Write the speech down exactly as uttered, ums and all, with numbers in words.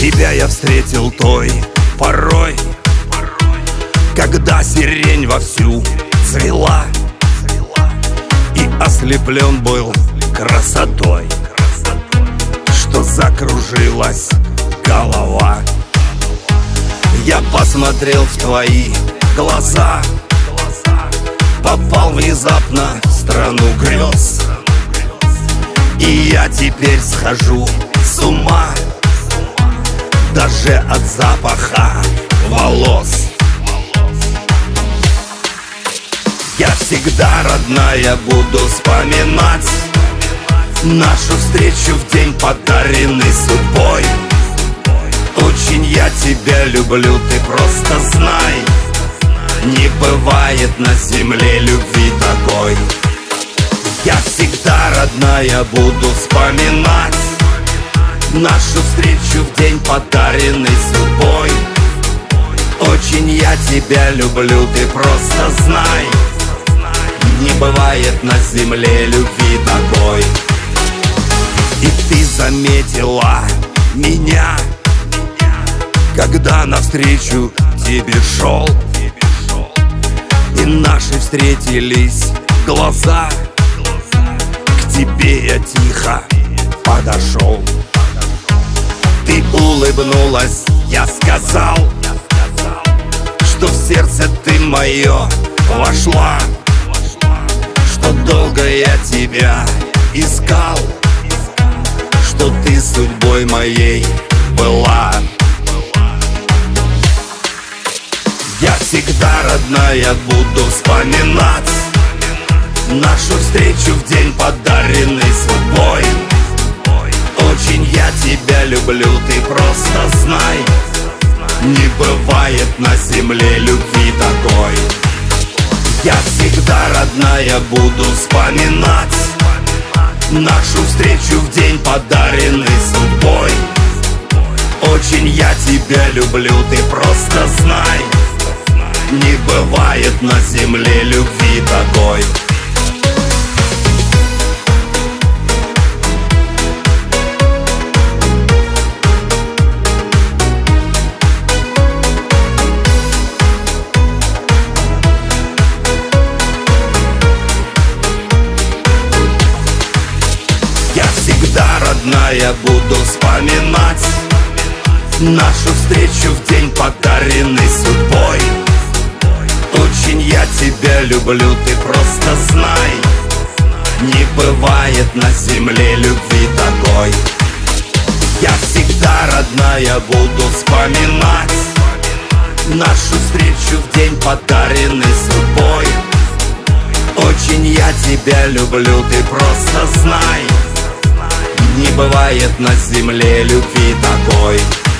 Тебя я встретил той порой, когда сирень вовсю цвела, и ослеплен был красотой, что закружилась голова. Я посмотрел в твои глаза, попал внезапно в страну грез, и я теперь схожу с ума даже от запаха волос. Я всегда, родная, буду вспоминать нашу встречу в день, подаренный судьбой. Очень я тебя люблю, ты просто знай, не бывает на земле любви такой. Я всегда, родная, буду вспоминать нашу встречу в день, подаренный судьбой. Очень я тебя люблю, ты просто знай, не бывает на земле любви такой. И ты заметила меня, когда навстречу тебе шел, и наши встретились глаза. К тебе я тихо подошел, ты улыбнулась, я сказал, что в сердце ты мое вошла, что долго я тебя искал, что ты судьбой моей была. Я всегда, родная, буду вспоминать нашу встречу в день, подаренный судьбой. Очень я тебя люблю, ты просто знай, не бывает на земле любви такой. Я всегда, родная, буду вспоминать нашу встречу в день, подаренный судьбой. Очень я тебя люблю, ты просто знай, не бывает на земле любви такой. Я всегда, родная, буду вспоминать нашу встречу в день, подаренный судьбой. Очень я тебя люблю, ты просто знай, не бывает на земле любви такой. Я всегда, родная, буду вспоминать нашу встречу в день, подаренный судьбой. Очень я тебя люблю, ты просто знай, не бывает на земле любви такой.